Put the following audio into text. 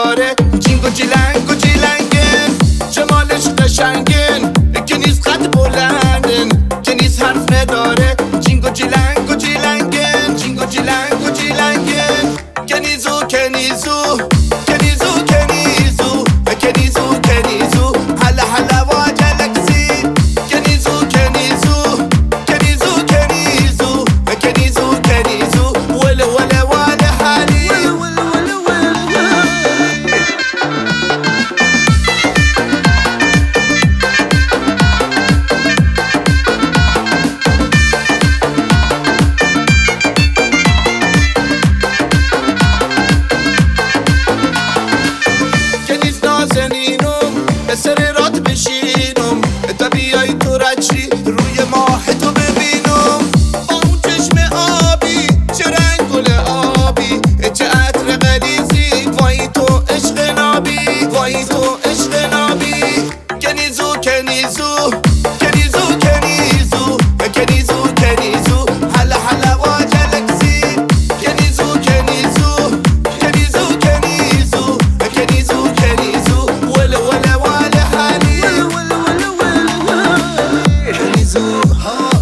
نداره. جینگ و جیلنگ و جیلنگن، جمالش قشنگن که نیست قد بلندن، که نیست حرف نداره. جینگ و جیلنگ و جیلنگن، جینگ و جیلنگ و جیلنگن، کنیزو کنیزو کنیزو کنیزو کنیزو کنیزو هلا هلا و گلکسی. کنیزو کنیزو کنیزو کنیزو کنیزو کنیزو وله وله وله حالی. سر رات بشینم تا بیای تو رچی روی ماه تو ببینم. با اون چشم آبی، چه رنگ گل آبی، چه عطر غلیظی، وای تو عشق نابی، وای تو عشق نابی. کنیزو کنیزو کنیزو کنیزو کنیزو کنیزو هلا هلا و گلکسی. کنیزو کنیزو کنیزو کنیزو کنیزو کنیزو وله وله کنیزو ها